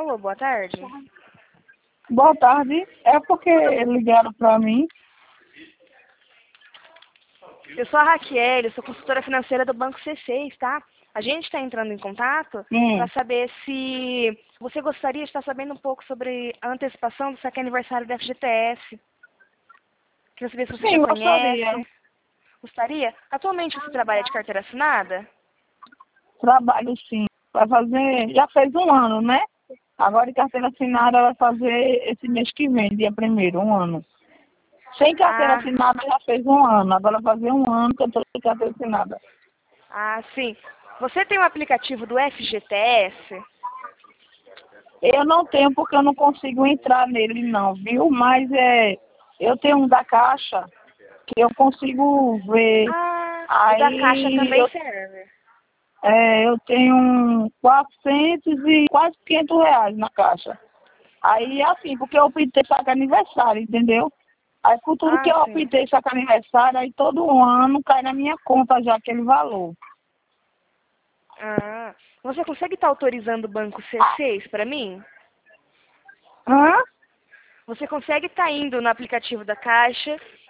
Alô, boa tarde. Boa tarde. É porque ligaram para mim. Eu sou a Raquel, eu sou consultora financeira do Banco C6, tá? A gente está entrando em contato para saber se você gostaria de estar sabendo um pouco sobre a antecipação do saque aniversário da FGTS. Queria saber se você Sim, já gostaria. conhece. Gostaria? Atualmente você trabalha de carteira assinada? Trabalho sim. Vai fazer, já fez um ano, né? Agora de carteira assinada vai fazer esse mês que vem, dia 1º, um ano. Sem carteira assinada já fez um ano. Agora vai fazer um ano que eu estou sem carteira assinada. Sim. Você tem o aplicativo do FGTS? Eu não tenho porque eu não consigo entrar nele não, viu? Mas eu tenho um da Caixa que eu consigo ver. O da Caixa Aí também serve. eu tenho 400 e quase R$ 500 na Caixa. Aí assim, porque eu optei sacar aniversário, entendeu? Aí por tudo que eu Sim. optei sacar aniversário, aí todo ano cai na minha conta já aquele valor. Você consegue estar autorizando o Banco C6 para mim? Hã? Você consegue estar indo no aplicativo da Caixa